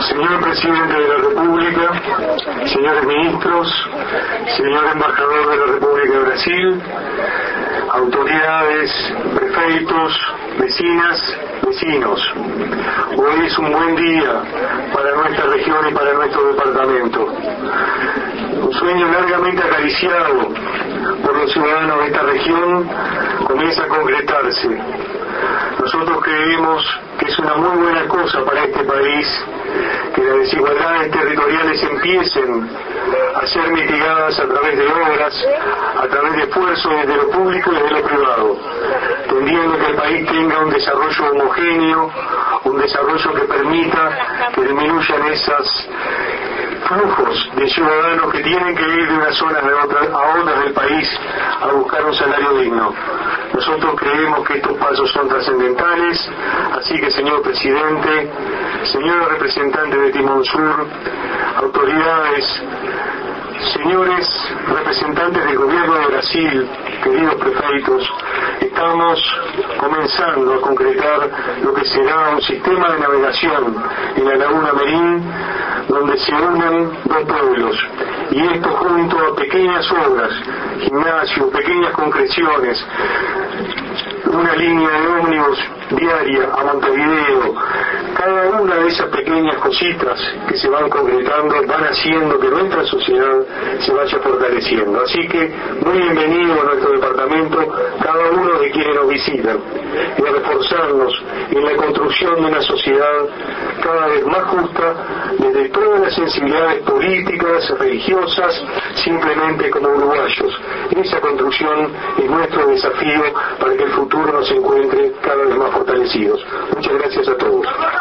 Señor Presidente de la República, señores ministros, señor Embajador de la República de Brasil, autoridades, prefeitos, vecinas, vecinos. Hoy es un buen día para nuestra región y para nuestro departamento. Un sueño largamente acariciado por los ciudadanos de esta región comienza a concretarse. Nosotros creemos que es una muy buena cosa para este país que las desigualdades territoriales empiecen a ser mitigadas a través de obras, a través de esfuerzos desde lo público y desde lo privado, tendiendo que el país tenga un desarrollo homogéneo, un desarrollo que permita que disminuyan esos flujos de ciudadanos que tienen que ir de unas zonas a otras del país a buscar un salario digno. Nosotros creemos que estos pasos son trascendentales, así que señor Presidente, señores representantes de Timón Sur, autoridades, señores representantes del gobierno de Brasil, queridos prefeitos, estamos comenzando a concretar lo que será un sistema de navegación en la Laguna Merín, donde se unen dos pueblos, y esto junto a pequeñas obras, gimnasio, pequeñas concreciones, una línea de ómnibus diaria a Montevideo. Cada una de esas pequeñas cositas que se van concretando van haciendo que nuestra sociedad se vaya fortaleciendo. Así que muy bienvenido a nuestro departamento cada uno de quienes nos visitan, y a reforzarnos en la construcción de una sociedad cada vez más justa desde todas las sensibilidades políticas, religiosas, simplemente como uruguayos. Esa construcción es nuestro desafío para que el futuro nos encuentre cada vez más fortalecidos. Muchas gracias a todos.